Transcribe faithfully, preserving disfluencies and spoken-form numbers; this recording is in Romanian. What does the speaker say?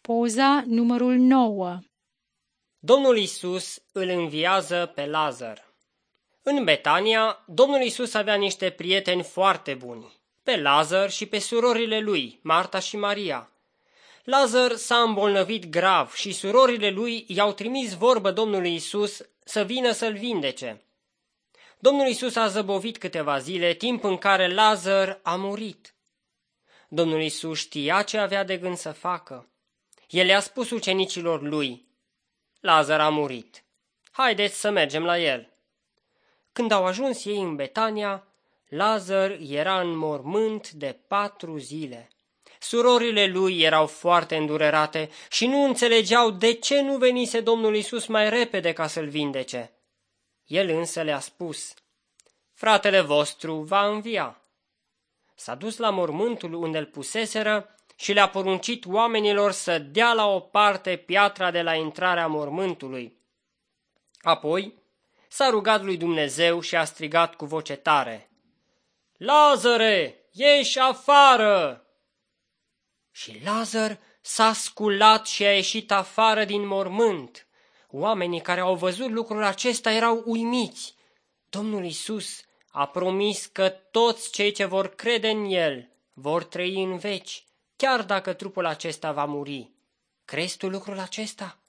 Poza numărul nouă. Domnul Iisus îl înviază pe Lazar. În Betania, Domnul Iisus avea niște prieteni foarte buni, pe Lazar și pe surorile lui, Marta și Maria. Lazar s-a îmbolnăvit grav și surorile lui i-au trimis vorbă Domnului Iisus să vină să-l vindece. Domnul Iisus a zăbovit câteva zile, timp în care Lazar a murit. Domnul Iisus știa ce avea de gând să facă. El le-a spus ucenicilor lui: Lazar a murit. Haideți să mergem la el. Când au ajuns ei în Betania, Lazar era în mormânt de patru zile. Surorile lui erau foarte îndurerate și nu înțelegeau de ce nu venise Domnul Iisus mai repede ca să-l vindece. El însă le-a spus: Fratele vostru va învia. S-a dus la mormântul unde îl puseseră și le-a poruncit oamenilor să dea la o parte piatra de la intrarea mormântului. Apoi s-a rugat lui Dumnezeu și a strigat cu voce tare: Lazare, ieși afară! Și Lazar s-a sculat și a ieșit afară din mormânt. Oamenii care au văzut lucrul acesta erau uimiți. Domnul Iisus a promis că toți cei ce vor crede în El vor trăi în veci, chiar dacă trupul acesta va muri. Crezi tu lucrul acesta?